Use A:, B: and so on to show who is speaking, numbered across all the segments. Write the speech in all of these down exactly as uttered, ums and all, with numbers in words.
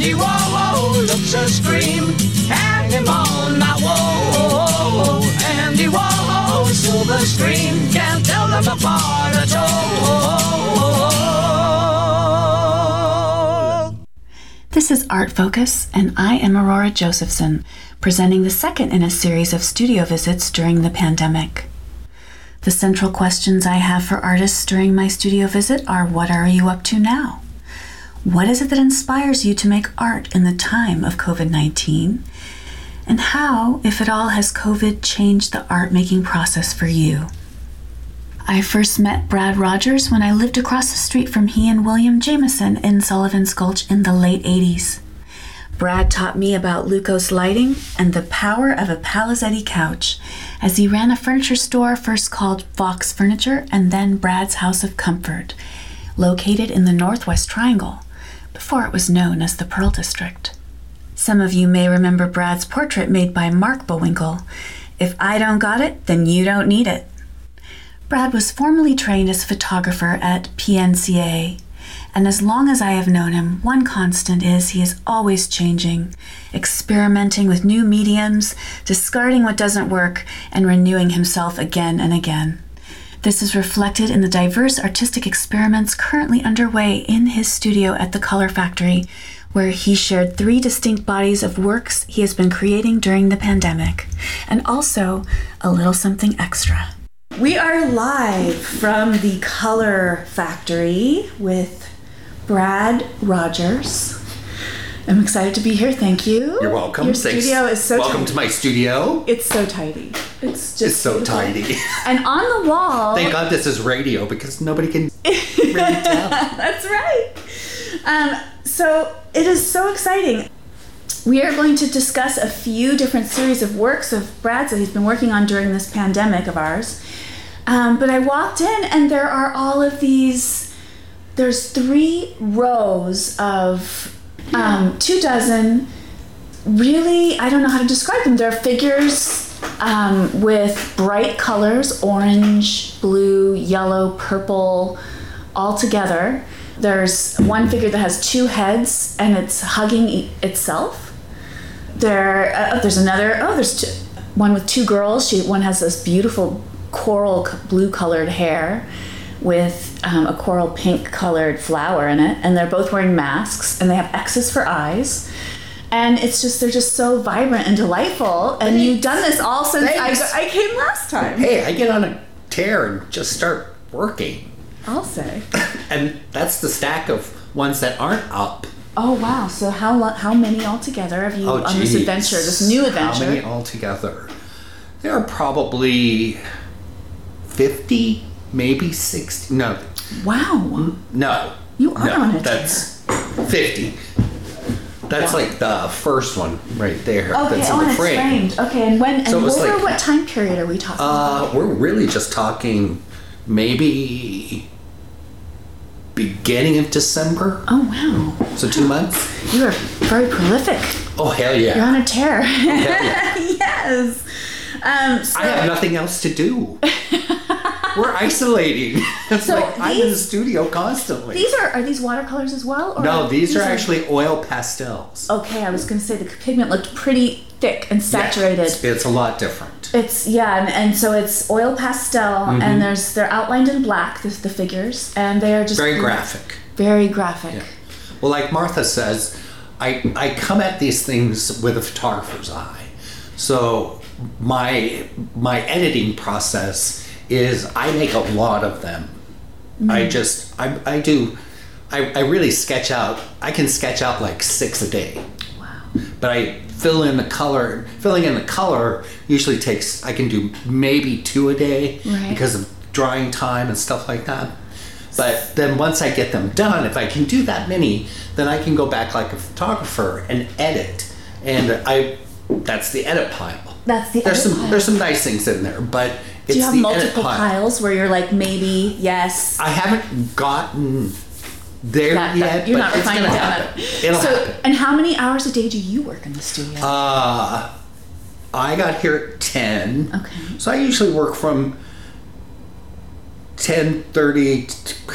A: Andy Warhol looks a scream. Hang him on that wall. Andy Warhol, silver screen. Can't tell them apart at all.
B: This is Art Focus, and I am Aurora Josephson, presenting the second in a series of studio visits during the pandemic. The central questions I have for artists during my studio visit are, what are you up to now? What is it that inspires you to make art in the time of covid nineteen? And how, if at all, has COVID changed the art-making process for you? I first met Brad Rogers when I lived across the street from he and William Jameson in Sullivan's Gulch in the late eighties. Brad taught me about Lucos lighting and the power of a Palizzetti couch, as he ran a furniture store first called Fox Furniture and then Brad's House of Comfort, located in the Northwest Triangle, before it was known as the Pearl District. Some of you may remember Brad's portrait made by Mark Bowinkle. If I don't got it, then you don't need it. Brad was formally trained as a photographer at P N C A, and as long as I have known him, one constant is he is always changing, experimenting with new mediums, discarding what doesn't work, and renewing himself again and again. This is reflected in the diverse artistic experiments currently underway in his studio at the Color Factory, where he shared three distinct bodies of works he has been creating during the pandemic, and also a little something extra. We are live from the Color Factory with Brad Rogers. I'm excited to be here. Thank you.
C: You're welcome.
B: Your
C: Thanks.
B: studio is so
C: Welcome
B: tidy.
C: to my studio.
B: It's so tidy. It's just
C: It's so
B: beautiful.
C: tidy.
B: And on the wall...
C: Thank God this is radio because nobody can really tell.
B: That's right. Um, so it is so exciting. We are going to discuss a few different series of works of Brad's that he's been working on during this pandemic of ours. Um, but I walked in and there are all of these, there's three rows of um, two dozen, really, I don't know how to describe them. They're figures um, with bright colors, orange, blue, yellow, purple, all together. There's one figure that has two heads and it's hugging e- itself. There, uh, there's another, oh, there's two, one with two girls. She, one has this beautiful coral blue colored hair with um, a coral pink colored flower in it, and they're both wearing masks and they have X's for eyes, and it's just they're just so vibrant and delightful. And Thanks. You've done this all since I, I came last time.
C: Hey, I get on a tear and just start working.
B: I'll say.
C: And that's the stack of ones that aren't up.
B: Oh wow! So how lo- how many altogether have you
C: oh,
B: on this adventure, this new adventure?
C: How many altogether? There are probably fifty, maybe sixty. No.
B: Wow.
C: No.
B: You are
C: no,
B: on a
C: that's fifty. That's wow. Like the first one right there.
B: Okay,
C: that's
B: oh,
C: in the
B: and
C: frame.
B: It's framed. Okay, and when and
C: so
B: over
C: like,
B: what time period are we talking
C: uh,
B: about?
C: We're really just talking maybe beginning of December.
B: Oh wow.
C: So two months.
B: You are very prolific.
C: Oh hell yeah.
B: You're on a tear.
C: Oh, hell yeah.
B: Yes. Um, so,
C: I have nothing else to do. We're isolating. It's
B: so
C: like
B: these,
C: I'm in the studio constantly.
B: These are are these watercolors as well? Or
C: no, these, these are,
B: are
C: actually oil pastels.
B: Okay, I was going to say the pigment looked pretty thick and saturated.
C: Yeah, it's, it's a lot different.
B: It's yeah, and, and so it's oil pastel, mm-hmm. and there's they're outlined in black. The, the figures, and they are just
C: very graphic.
B: Very graphic.
C: Yeah. Well, like Martha says, I I come at these things with a photographer's eye. So my my editing process is I make a lot of them. Mm-hmm. I just I I do I, I really sketch out. I can sketch out like six a day.
B: Wow.
C: But I fill in the color. Filling in the color usually takes, I can do maybe two a day
B: right.
C: because of drying time and stuff like that. But then once I get them done, if I can do that many, then I can go back like a photographer and edit. And I, that's the edit pile.
B: That's the
C: there's
B: edit
C: some
B: pile.
C: There's some nice things in there, but it's
B: do you have
C: the
B: multiple
C: edit pile.
B: piles where you're like maybe yes?
C: I haven't gotten there
B: that,
C: yet,
B: that, you're
C: but
B: not
C: it's
B: refining
C: gonna
B: down
C: happen.
B: that.
C: It'll
B: so,
C: happen.
B: And how many hours a day do you work in the studio?
C: Uh, I got here at ten.
B: Okay.
C: So I usually work from ten thirty because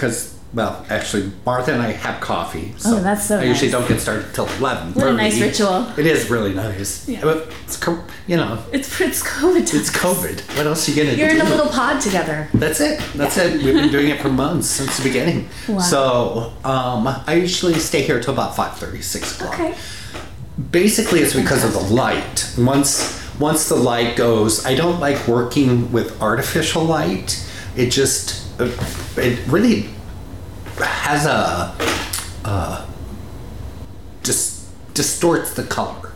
C: Well, actually, Martha and I have coffee. So
B: Oh, that's so
C: I usually
B: nice.
C: don't get started till eleven.
B: What a nice ritual.
C: It is really nice.
B: Yeah.
C: But it's, co- you know,
B: It's it's COVID times.
C: it's COVID. What else are you going to do?
B: You're in a little pod together.
C: That's it. That's it. We've been doing it for months since the beginning.
B: Wow.
C: So um, I usually stay here till about five thirty, six o'clock.
B: Okay.
C: Basically, it's because of the light. Once once the light goes, I don't like working with artificial light. It just uh, it really has a uh, dis- distorts the color.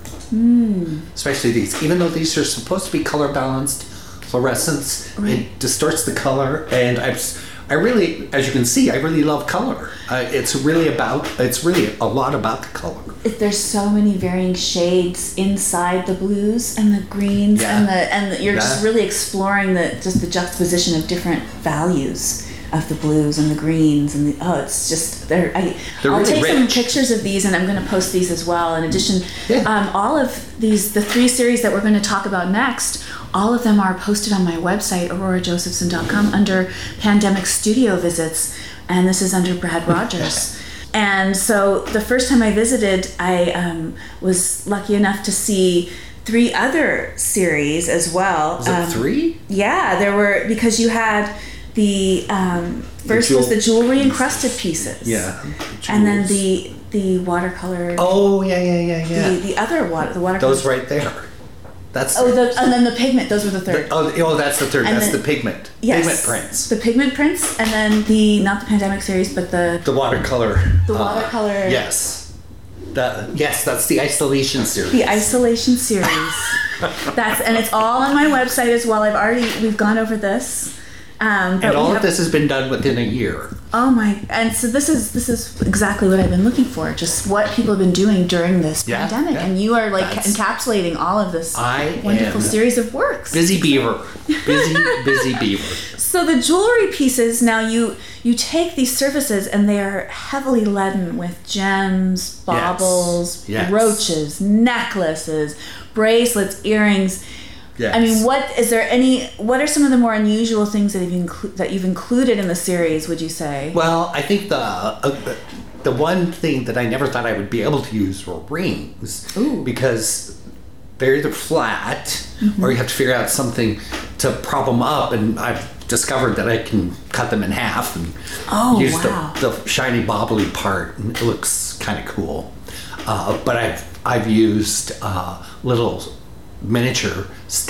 B: Mm.
C: Especially these, even though these are supposed to be color balanced fluorescents,
B: Right.
C: it distorts the color. And I, I really, as you can see, I really love color. Uh, it's really about, it's really a lot about the color.
B: If there's so many varying shades inside the blues and the greens
C: Yeah.
B: and the and the, you're just
C: Yeah.
B: really exploring the just the juxtaposition of different values of the blues and the greens and the oh it's just they're I,
C: They're
B: I'll
C: really
B: take some
C: rich.
B: pictures of these and I'm going to post these as well. In addition,
C: Yeah.
B: um, all of these the three series that we're going to talk about next, all of them are posted on my website aurora josephson dot com under Pandemic Studio Visits, and this is under Brad Rogers. And so the first time I visited, I um, was lucky enough to see three other series as well.
C: Was it
B: Um,
C: three?
B: Yeah, there were, because you had the, um, first
C: jewel-
B: was the jewelry encrusted pieces.
C: Yeah.
B: And then
C: Jewels.
B: the the watercolor,
C: Oh, yeah, yeah, yeah, yeah.
B: the, the other water, the watercolor.
C: Those right there. That's
B: Oh, the, and then the pigment, those were the third.
C: oh, oh, that's the third.
B: And
C: That's
B: then-
C: the pigment.
B: Yes.
C: Pigment prints.
B: The pigment prints, and then the, not the Pandemic series, but the,
C: The watercolor.
B: The
C: uh,
B: watercolor-
C: yes. The, yes, that's the isolation series.
B: the isolation series. That's, and it's all on my website as well. I've already, we've gone over this. Um, but
C: and all
B: we
C: of
B: have-
C: this has been done within a year.
B: Oh my! And so this is this is exactly what I've been looking for. Just what people have been doing during this
C: Yeah,
B: pandemic,
C: yeah.
B: and you are like
C: That's-
B: encapsulating all of this
C: I
B: wonderful
C: am
B: series of works.
C: Busy beaver. Busy, busy beaver.
B: So the jewelry pieces, now you you take these surfaces and they are heavily laden with gems, baubles,
C: Yes.
B: brooches, necklaces, bracelets, earrings.
C: Yes.
B: I mean, what is there any? What are some of the more unusual things that you've inclu- that you've included in the series? Would you say?
C: Well, I think the uh, the one thing that I never thought I would be able to use were rings.
B: Ooh.
C: Because they're either flat
B: Mm-hmm.
C: or you have to figure out something to prop them up, and I've discovered that I can cut them in half and
B: Oh,
C: use
B: wow.
C: the, the shiny bobbly part, and it looks kind of cool. Uh, but I've I've used uh, little miniature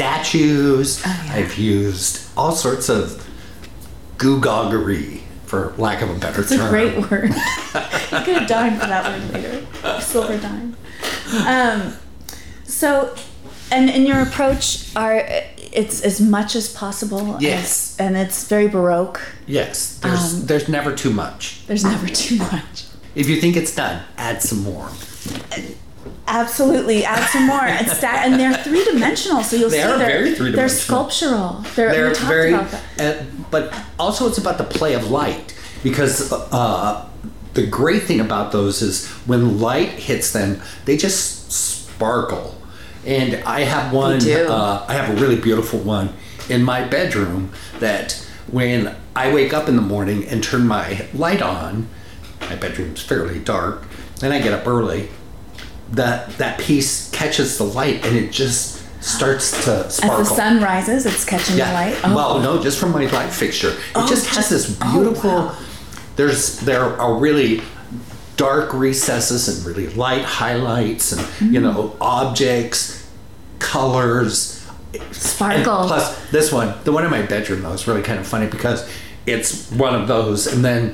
C: statues.
B: Oh, yeah.
C: I've used all sorts of googoggery, for lack of a better
B: It's a
C: term.
B: great word. You get a dime for that word later. Silver dime. Um, so, and in your approach, are it's as much as possible.
C: Yes.
B: as- and it's very Baroque.
C: Yes, there's
B: Um,
C: there's never too much.
B: There's never too much.
C: If you think it's done, add some more.
B: Absolutely, add some more. And, sta- and they're three dimensional, so you'll
C: They
B: see
C: are
B: they're
C: very
B: they're
C: three-dimensional.
B: sculptural. They're,
C: They're
B: we talked
C: very,
B: about that.
C: uh, but also it's about the play of light, because uh, the great thing about those is when light hits them, they just sparkle. And I have one.
B: do.
C: Uh, I have a really beautiful one in my bedroom that when I wake up in the morning and turn my light on, my bedroom's fairly dark, then I get up early. That that piece catches the light and it just starts to sparkle.
B: As the sun rises, it's catching the light. Oh.
C: Well, no, just from my light fixture. It
B: Oh,
C: just has
B: just-
C: this
B: oh,
C: beautiful.
B: wow.
C: There's there are really dark recesses and really light highlights and
B: Mm-hmm.
C: you know objects, colors.
B: Sparkle.
C: And plus, this one, the one in my bedroom, though, is really kind of funny because it's one of those, and then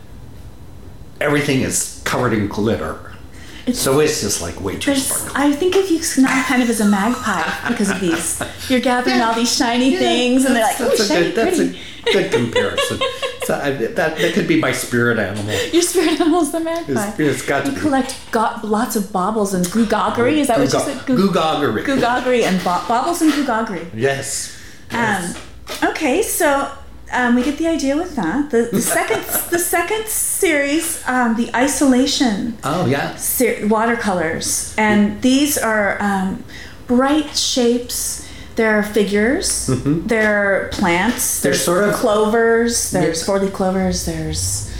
C: everything is covered in glitter. So it's just like way too
B: There's,
C: sparkly.
B: I think of you now kind of as a magpie because of these. You're gathering all these shiny things, and they're like,
C: That's
B: "Oh,
C: a
B: shiny,
C: good, that's
B: pretty."
C: a good comparison. So I, that that could be my spirit animal.
B: Your spirit animal's the magpie.
C: It's- it's got to
B: you
C: be.
B: collect got lots of baubles and googoggery. Is that what you
C: Goog-
B: said? Goo-
C: Googoggery.
B: Googoggery and ba- baubles and googoggery.
C: Yes.
B: Um, okay, so um, we get the idea with that. The, the second, the second series, um, the isolation
C: Oh yeah.
B: ser- watercolors, and these are um, bright shapes. There are figures. There are plants.
C: They're
B: There's
C: sort of-
B: clovers. There's
C: Yeah.
B: four-leaf clovers. There's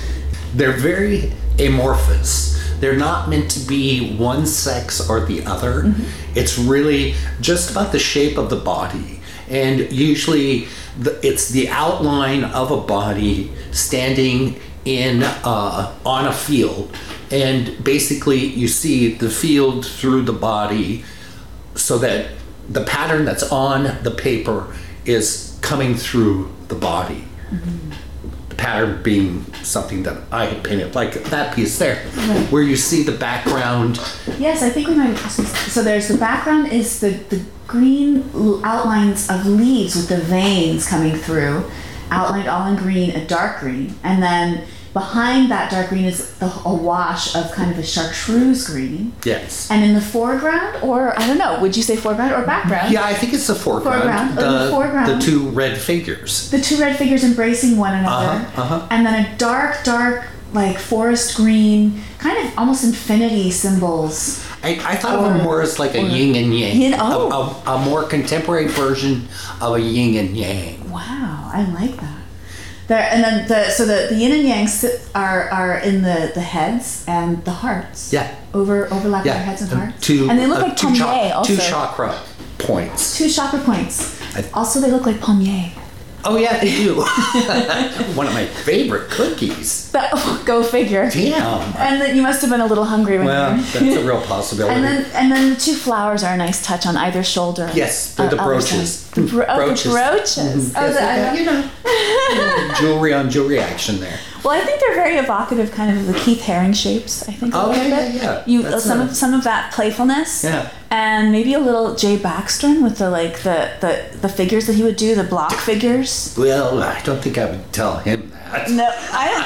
C: they're very amorphous. They're not meant to be one sex or the other. Mm-hmm. It's really just about the shape of the body. And usually the, it's the outline of a body standing in uh, on a field. And basically you see the field through the body so that the pattern that's on the paper is coming through the body. Mm-hmm. The pattern being something that I had painted, like that piece there, right, where you see the background.
B: Yes, I think we might. So there's the background is the, the green outlines of leaves with the veins coming through, outlined all in green, a dark green, and then behind that dark green is a, a wash of kind of a chartreuse green.
C: Yes.
B: And in the foreground, or I don't know, would you say foreground or background?
C: Yeah, I think it's the foreground.
B: Foreground.
C: The,
B: the foreground.
C: The two red figures.
B: The two red figures embracing one another.
C: Uh-huh, uh-huh.
B: And then a dark, dark, like forest green, kind of almost infinity symbols.
C: I, I thought or, of them more as like a yin and yang.
B: Yin, oh.
C: a, a, a more contemporary version of a yin and yang.
B: Wow, I like that. There, and then the so the, the yin and yang are are in the, the heads and the hearts.
C: Yeah.
B: Over overlapping
C: yeah.
B: their heads and
C: and
B: hearts.
C: Two,
B: and they look
C: uh,
B: like
C: two
B: palmier
C: cha-
B: also.
C: Two chakra points.
B: Two chakra points.
C: I,
B: also, they look like palmier.
C: Oh yeah, they do. One of my favorite cookies.
B: But, oh, go figure.
C: Damn.
B: And then you must have been a little hungry when
C: well,
B: you were.
C: Well, that's a real possibility.
B: And then and then the two flowers are a nice touch on either shoulder.
C: Yes, they're
B: uh,
C: the brooches.
B: The bro- oh,
C: brooches.
B: the brooches.
C: Mm-hmm.
B: Oh,
C: yes,
B: the,
C: you know, jewelry on jewelry action there.
B: Well, I think they're very evocative, kind of the Keith Haring shapes. I think.
C: Oh
B: a
C: yeah,
B: little
C: yeah,
B: bit.
C: yeah.
B: You
C: That's
B: some
C: a,
B: of some of that playfulness.
C: Yeah.
B: And maybe a little Jay Backstrom with the like the, the, the figures that he would do, the block figures.
C: Well, I don't think I would tell him that.
B: No, I don't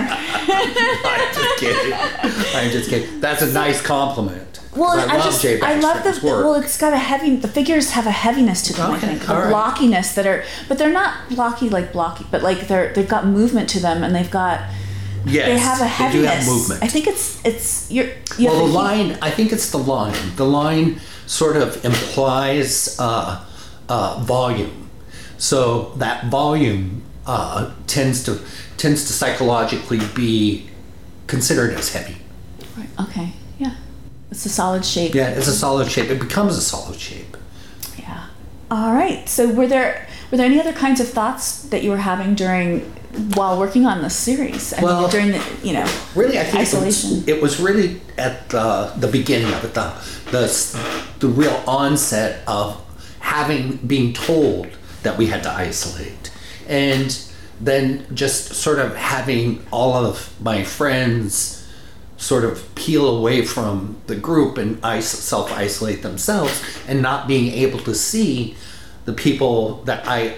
B: care.
C: I'm just kidding. I'm just kidding. That's a nice compliment.
B: Well,
C: I,
B: I
C: love
B: just
C: Jay
B: I love the
C: work.
B: well. It's got a heavy. The figures have a heaviness to them.
C: Okay,
B: I think the
C: all right.
B: blockiness that are, but they're not blocky like blocky, but like they're they've got movement to them, and they've got.
C: Yes,
B: they have a heaviness.
C: They do have movement.
B: I think it's it's you're. You
C: well,
B: have
C: the
B: to
C: line. I think it's the line. The line sort of implies uh, uh, volume. So that volume uh, tends to tends to psychologically be considered as heavy.
B: Right. Okay. Yeah. It's a solid shape.
C: Yeah, it's a solid shape. It becomes a solid shape.
B: Yeah. All right. So were there were there any other kinds of thoughts that you were having during while working on this series? I
C: well,
B: mean, during the you know
C: really, I think
B: isolation.
C: It was, it was really at the the beginning of it, the the the real onset of having being told that we had to isolate, and then just sort of having all of my friends sort of peel away from the group and self-isolate themselves, and not being able to see the people that I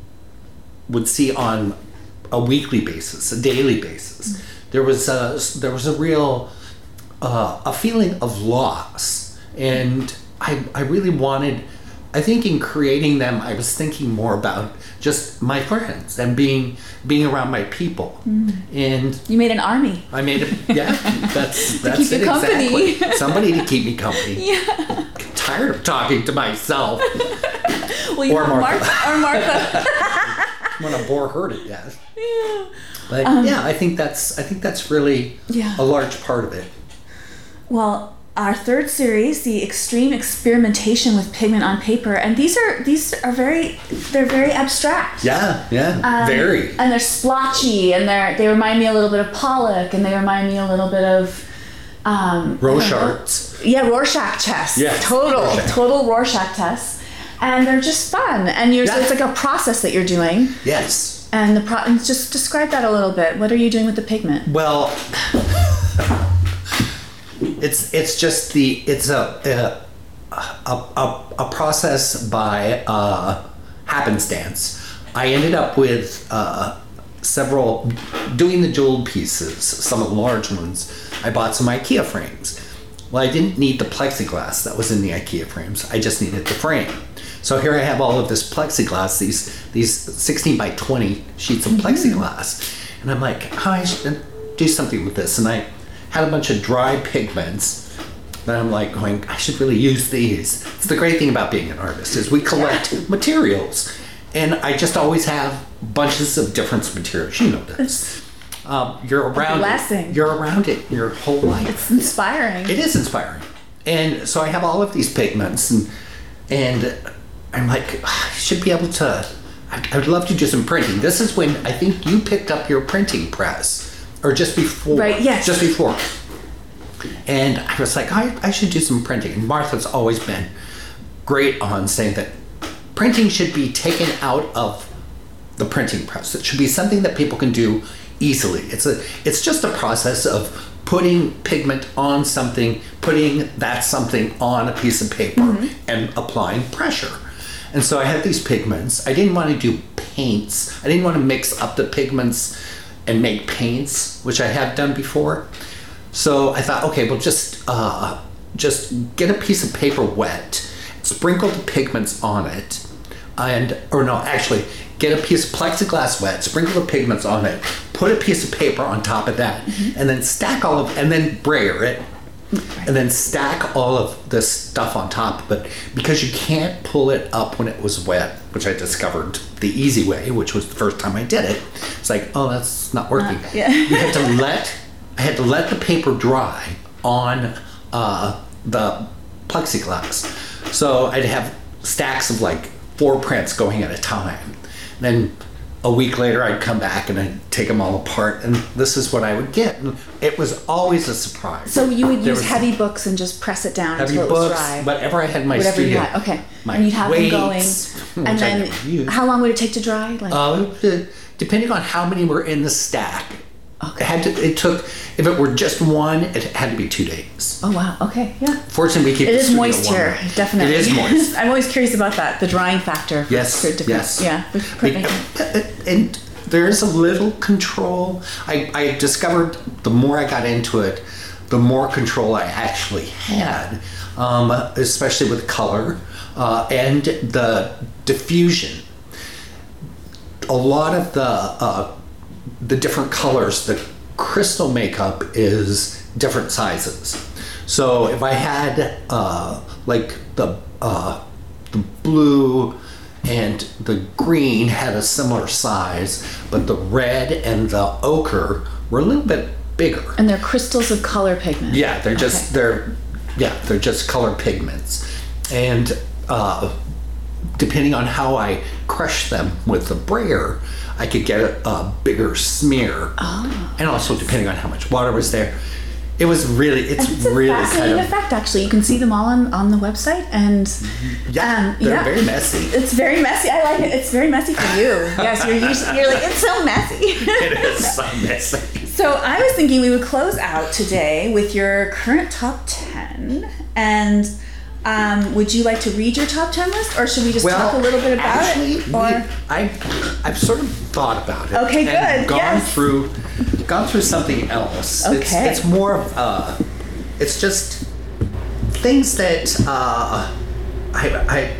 C: would see on a weekly basis, a daily basis. Mm-hmm. There was a, there was a real uh, a feeling of loss, and I I really wanted. I think in creating them, I was thinking more about just my friends and being being around my people. Mm. And
B: you made an army.
C: I made it. Yeah, that's that's
B: to keep
C: it
B: you company.
C: Exactly. Somebody to keep me company.
B: Yeah.
C: I'm tired of talking to myself.
B: Well, you
C: or
B: know,
C: Martha.
B: Martha. Or Martha.
C: I'm gonna bore her to death.
B: Yeah.
C: But
B: um,
C: yeah, I think that's I think that's really
B: yeah.
C: a large part of it.
B: Well. Our third series, the extreme experimentation with pigment on paper, and these are these are very they're very abstract.
C: Yeah, yeah,
B: um,
C: very.
B: And they're splotchy, and they're they remind me a little bit of Pollock, and they remind me a little bit of um,
C: Rorschach.
B: Yeah, Rorschach tests.
C: Yeah,
B: total,
C: Rorschach.
B: total Rorschach tests, and they're just fun. And you're,
C: yeah.
B: it's like a process that you're doing.
C: Yes.
B: And the pro- and just describe that a little bit. What are you doing with the pigment?
C: Well. It's it's just the it's a a a, a process by uh, happenstance. I ended up with uh, several doing the jeweled pieces, some of the large ones. I bought some IKEA frames. Well, I didn't need the plexiglass that was in the IKEA frames. I just needed the frame. So here I have all of this plexiglass, these these sixteen by twenty sheets of plexiglass, and I'm like, oh, I should do something with this, and I. Had a bunch of dry pigments that I'm like going, I should really use these. It's the great thing about being an artist is we collect yeah. materials, and I just always have bunches of different materials. You know this. um, you're around
B: blessing.
C: it. You're around it your whole life.
B: It's inspiring.
C: It is inspiring. And so I have all of these pigments, and and I'm like, I should be able to, I, I would love to do some printing. This is when I think you picked up your printing press, or just before.
B: Right, yes.
C: Just before. And I was like, I, I should do some printing. And Martha's always been great on saying that printing should be taken out of the printing press. It should be something that people can do easily. It's a, it's just a process of putting pigment on something, putting that something on a piece of paper, mm-hmm. and applying pressure. And so I had these pigments. I didn't want to do paints. I didn't want to mix up the pigments and make paints, which I have done before. So I thought, okay, well, just uh, just get a piece of paper wet, sprinkle the pigments on it, and, or no, actually, get a piece of plexiglass wet, sprinkle the pigments on it, put a piece of paper on top of that, mm-hmm. and then stack all of, and then brayer it, right. and then stack all of this stuff on top. But because you can't pull it up when it was wet, which I discovered the easy way, which was the first time I did it, it's like, oh, that's not working.
B: Uh, yeah.
C: You had to let, I had to let the paper dry on uh, the plexiglass. So I'd have stacks of like four prints going at a time. Then a week later, I'd come back and I'd take them all apart, and this is what I would get. And it was always a surprise.
B: So you would
C: There
B: use
C: was
B: heavy books and just press it down
C: heavy
B: until
C: books,
B: it was dry.
C: whatever I had in my
B: Whatever
C: studio.
B: you had, okay.
C: My
B: And you'd have
C: weights,
B: them going,
C: which
B: and
C: I
B: then
C: never used.
B: how long would it take to dry? Like,
C: Uh, depending on how many were in the stack.
B: Okay.
C: It had to. It took. If it were just one, it had to be two days.
B: oh wow, okay, yeah.
C: Fortunately, we keep
B: It
C: the
B: is
C: studio
B: moist
C: warm.
B: here, definitely.
C: It is moist.
B: I'm always curious about that, the drying factor. For,
C: Yes,
B: for different,
C: yes.
B: Yeah. for printmaking.
C: And there is a little control. I, I discovered the more I got into it, the more control I actually had, um, especially with color uh, and the diffusion. A lot of the uh, the different colors, the crystal makeup is different sizes. So if I had uh, like the uh, the blue and the green had a similar size, but the red and the ochre were a little bit bigger.
B: And they're crystals of color pigment.
C: Yeah, they're just
B: Okay.
C: they're yeah they're just color pigments, and uh, depending on how I crush them with the brayer, I could get a, a bigger smear.
B: Oh.
C: And also depending on how much water was there, it was really it's,
B: It's a
C: really
B: fascinating
C: kind of
B: effect, actually. You can see them all on, on the website, and
C: yeah
B: um,
C: they're
B: yeah.
C: very messy.
B: It's very messy. I like it. It's very messy for you. Yes, you're usually, you're like, it's so messy.
C: It is so messy.
B: So I was thinking we would close out today with your current top ten, and um, would you like to read your top ten list, or should we just
C: Well,
B: talk a little bit about
C: actually,
B: it? Or
C: we, I, I've sort of thought about it.
B: Okay,
C: and
B: good,
C: Gone
B: yes.
C: through, gone through something else.
B: Okay.
C: It's, it's more of, uh, it's just things that uh, I, I,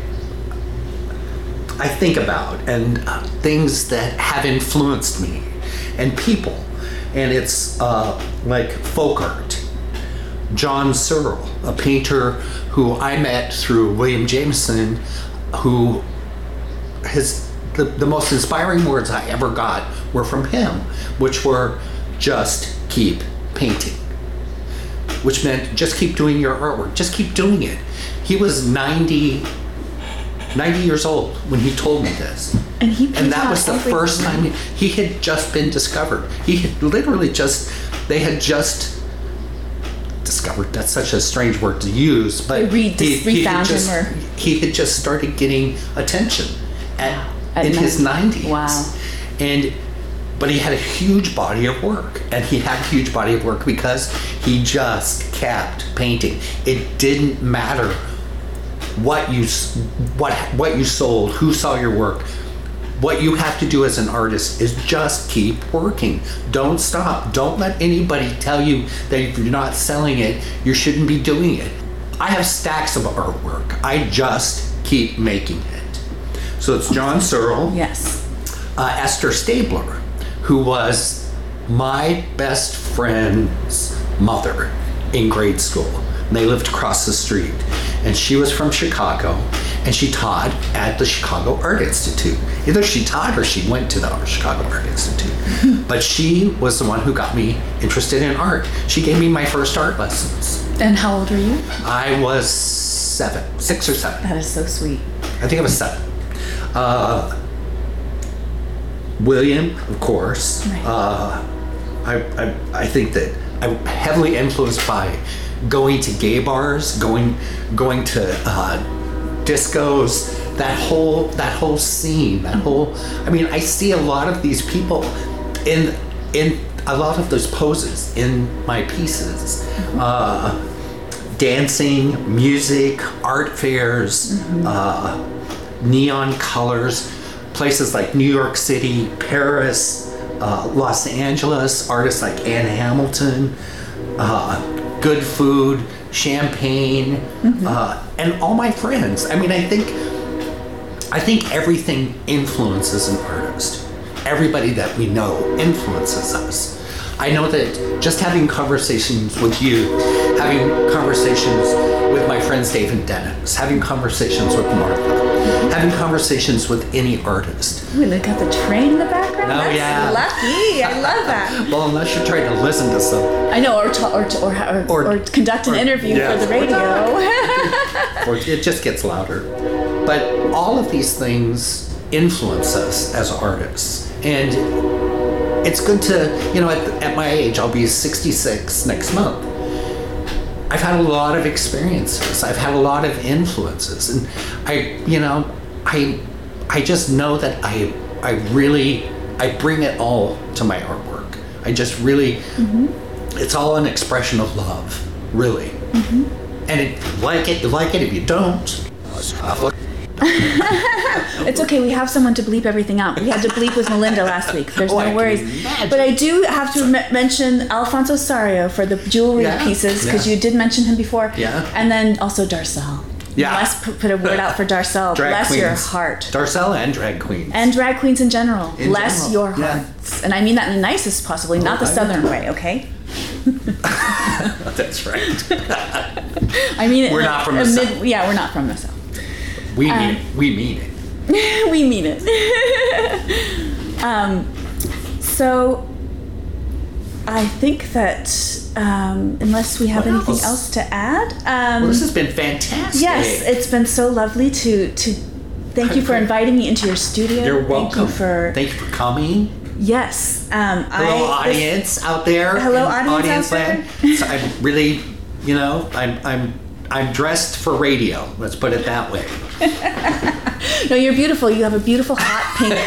C: I think about, and uh, things that have influenced me, and people, and it's uh, like folk art. John Searle, a painter who I met through William Jameson, who his the, the most inspiring words I ever got were from him, which were just keep painting, which meant just keep doing your artwork, just keep doing it. He was ninety, ninety years old when he told me this.
B: and he
C: And that was the
B: everything.
C: first time he, he had just been discovered. He had literally just, they had just discovered, that's such a strange word to use, but
B: Re-
C: he,
B: just
C: he, had
B: refound him
C: just,
B: or-
C: he had just started getting attention at,
B: At
C: in his
B: ninety.
C: nineties.
B: Wow.
C: And but he had a huge body of work, and he had a huge body of work because he just kept painting. It didn't matter what you s- what what you sold, who saw your work. What you have to do as an artist is just keep working. Don't stop. Don't let anybody tell you that if you're not selling it, you shouldn't be doing it. I have stacks of artwork. I just keep making it. So it's John Searle,
B: Yes.
C: uh, Esther Stabler, who was my best friend's mother in grade school. and they lived across the street. And she was from Chicago, and she taught at the Chicago Art Institute. Either she taught or she went to the Chicago Art Institute. But she was the one who got me interested in art. She gave me my first art lessons.
B: And how old were you?
C: I was seven, six or seven.
B: That is so sweet.
C: I think I was seven. Uh, William, of course.
B: Right.
C: Uh, I, I I think that I'm heavily influenced by going to gay bars, going going to uh, discos. That whole that whole scene. That whole. I mean, I see a lot of these people in in a lot of those poses in my pieces. Mm-hmm. Uh, dancing, music, art fairs, mm-hmm. uh, neon colors. Places like New York City, Paris, uh, Los Angeles, artists like Ann Hamilton, uh, good food, champagne, mm-hmm. uh, and all my friends. I mean, I think, I think everything influences an artist. Everybody that we know influences us. I know that just having conversations with you, having conversations with my friends Dave and Dennis, having conversations with Martha, having conversations with any artist.
B: Ooh, look at the train in the background.
C: Oh,
B: That's
C: yeah.
B: lucky. I love that.
C: Well, unless you're trying to listen to something.
B: I know, or to, or, to, or, or,
C: Or-
B: or conduct an
C: or-
B: interview
C: yeah.
B: for the radio.
C: Or it just gets louder. But all of these things influence us as artists. And it's good to, you know, at, at my age, I'll be sixty-six next month. I've had a lot of experiences. I've had a lot of influences. And I, you know, I I just know that I I really, I bring it all to my artwork. I just really, mm-hmm. it's all an expression of love, really. Mm-hmm. And it, like it, you like it. If you don't,
B: It's okay, we have someone to bleep everything out. We had to bleep with Melinda last week. There's
C: Oh,
B: no
C: I can
B: worries.
C: imagine.
B: But I do have to m- mention Alfonso Sario for the jewelry
C: Yeah,
B: pieces, because
C: yeah.
B: you did mention him before.
C: Yeah.
B: And then also Darcel.
C: Yeah.
B: Let's p- put a word out for Darcel.
C: Drag
B: Bless
C: queens.
B: your heart.
C: Darcel and drag queens.
B: And drag queens in general.
C: In
B: Bless
C: general,
B: your
C: yeah.
B: hearts. And I mean that in the nicest possibly, not the
C: I-
B: southern way, okay?
C: That's right.
B: I mean it.
C: We're
B: in
C: not
B: a-
C: from
B: a
C: the
B: mid-
C: South.
B: Yeah, we're not from the south.
C: We
B: Um,
C: mean it. We mean it.
B: We mean it. um, so I think that um, unless we have
C: What
B: anything
C: else?
B: else to add, um,
C: Well, this has been fantastic.
B: yes, it's been so lovely to to thank you for inviting me into your studio.
C: You're welcome.
B: Thank you for
C: Thank you for coming.
B: yes. Um,
C: Hello,
B: I, this-
C: audience out there.
B: Hello,
C: in
B: audience out
C: land. So I'm really, you know, I'm I'm I'm dressed for radio. Let's put it that way.
B: No, you're beautiful. You have a beautiful hot pink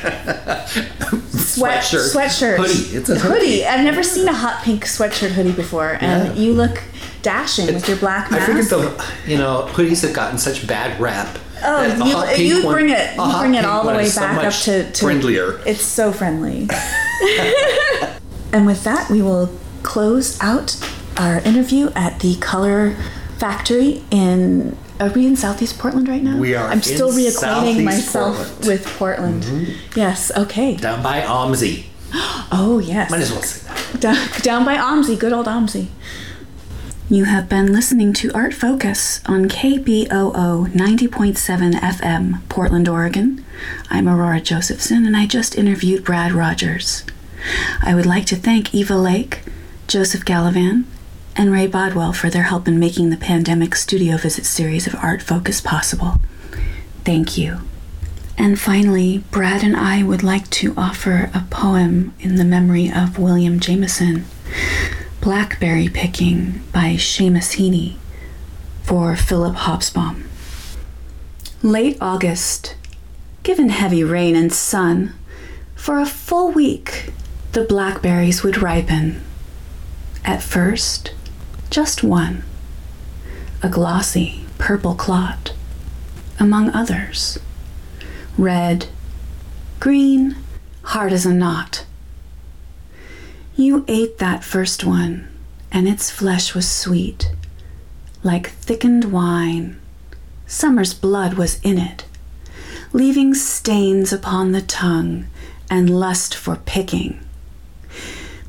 B: sweat
C: Sweatshirt.
B: sweatshirt
C: Hoodie. It's a
B: hoodie.
C: hoodie.
B: I've never seen a hot pink sweatshirt hoodie before, and
C: Yeah.
B: you look dashing with your black
C: I
B: mask.
C: figured the, you know, hoodies have gotten such bad rap.
B: Oh,
C: that a
B: you,
C: hot pink
B: you
C: one-
B: bring it.
C: a
B: You
C: hot
B: bring it
C: pink
B: all the
C: one
B: way
C: is so
B: back up
C: much
B: to, to
C: friendlier.
B: It's so friendly. And with that, we will close out our interview at the Color Factory in. Are we in Southeast Portland right now?
C: We are
B: I'm still
C: in
B: reacquainting
C: Southeast
B: myself
C: Portland.
B: with Portland.
C: Mm-hmm.
B: Yes. Okay.
C: Down by Omsey.
B: Oh yes.
C: Might as well say that.
B: Down, down by Omsey, good old Omsey. You have been listening to Art Focus on K B O O ninety point seven F M, Portland, Oregon. I'm Aurora Josephson, and I just interviewed Brad Rogers. I would like to thank Eva Lake, Joseph Gallivan, and Ray Bodwell for their help in making the pandemic studio visit series of Art Focus possible. Thank you. And finally, Brad and I would like to offer a poem in the memory of William Jameson, Blackberry Picking by Seamus Heaney, for Philip Hobsbawm. Late August, given heavy rain and sun, for a full week the blackberries would ripen. At first, just one, a glossy purple clot, among others, red, green, hard as a knot. You ate that first one, and its flesh was sweet, like thickened wine. Summer's blood was in it, leaving stains upon the tongue and lust for picking.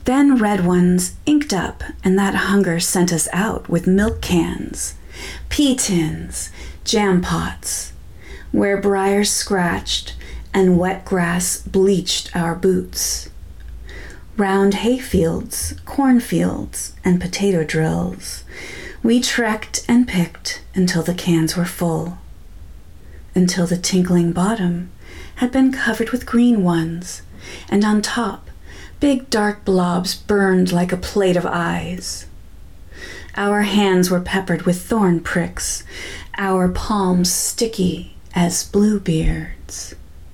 B: Then red ones inked up, and that hunger sent us out with milk cans, pea tins, jam pots, where briars scratched and wet grass bleached our boots. Round hayfields, cornfields, and potato drills, we trekked and picked until the cans were full, until the tinkling bottom had been covered with green ones, and on top big dark blobs burned like a plate of eyes. Our hands were peppered with thorn pricks, our palms sticky as bluebeards.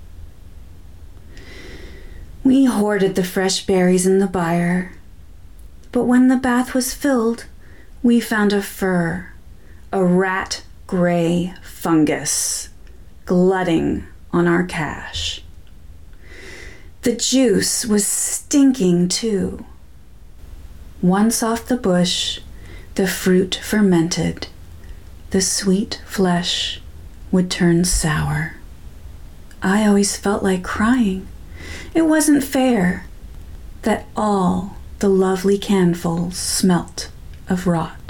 B: We hoarded the fresh berries in the byre, but when the bath was filled, we found a fur, a rat-gray fungus, glutting on our cache. The juice was stinking too. Once off the bush, the fruit fermented. The sweet flesh would turn sour. I always felt like crying. It wasn't fair that all the lovely canfuls smelt of rot.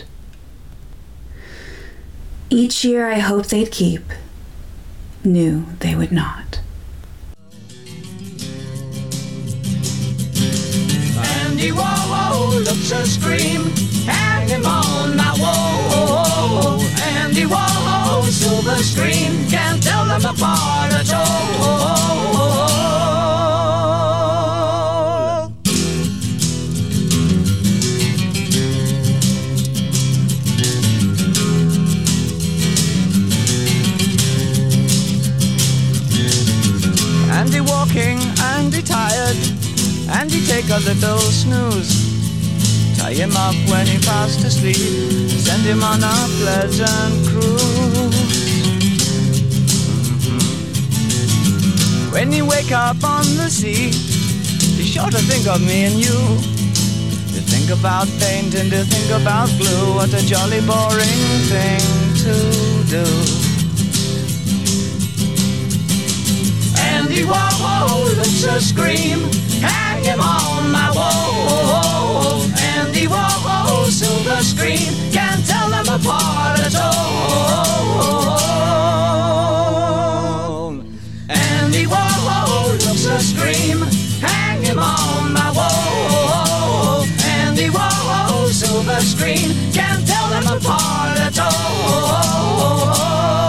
B: Each year I hoped they'd keep, knew they would not.
A: Andy Warhol looks a scream, hang him on my wall. Andy Warhol, silver screen, can't tell them apart at all. Andy walking, Andy tired, Andy take a little snooze. Tie him up when he fast asleep, send him on a pleasant cruise. Mm-hmm. When you wake up on the sea, be sure to think of me and you. To think about paint and to think about glue, what a jolly boring thing to do. Andy Warhol looks a scream, hang him on my wall. Andy Warhol, silver screen, can't tell them apart at all. Andy Warhol looks a scream, hang him on my wall. Andy Warhol, silver screen, can't tell them apart at all.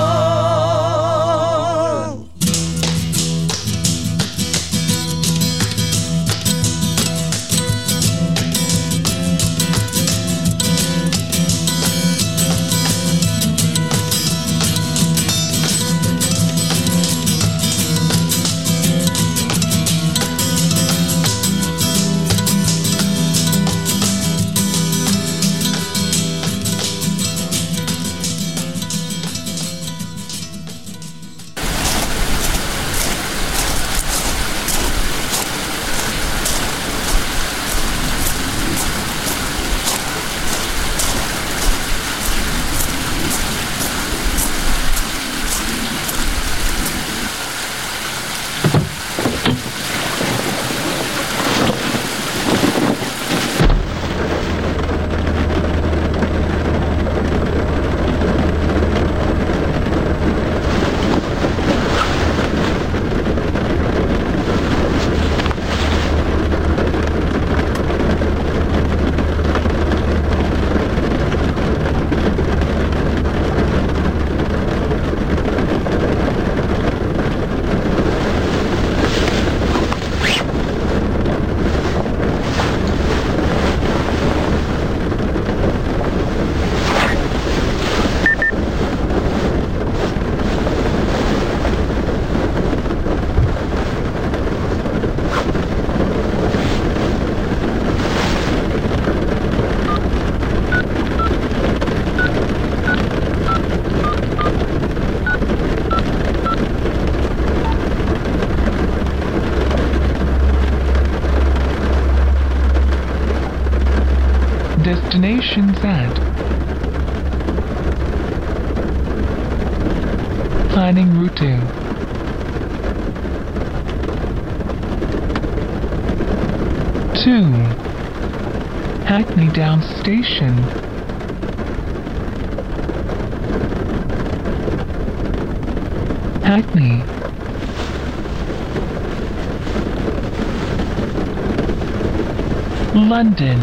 D: Destination Z. Planning routing. Two. Hackney Down Station. Hackney. London.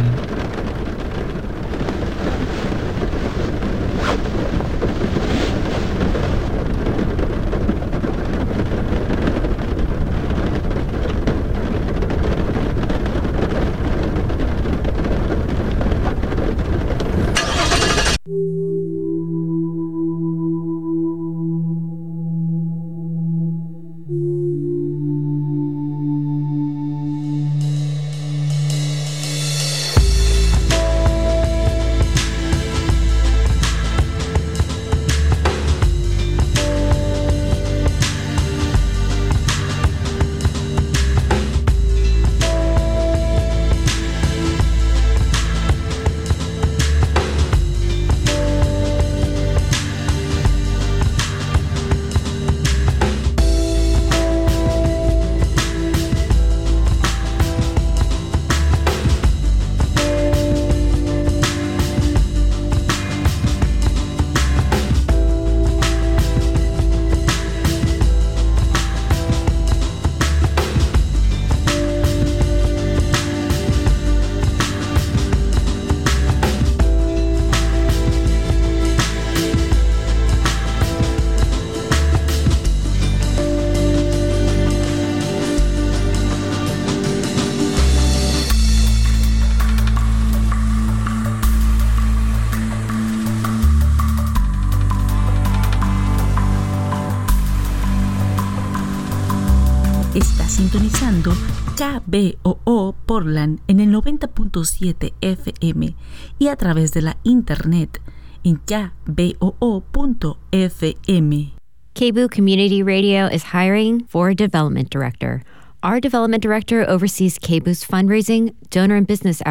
E: Está sintonizando K B O O Portland en el noventa punto siete F M y a través de la internet en k b o o punto f m.
F: K B O O Community Radio is hiring for a development director. Our development director oversees K B O O's fundraising, donor and business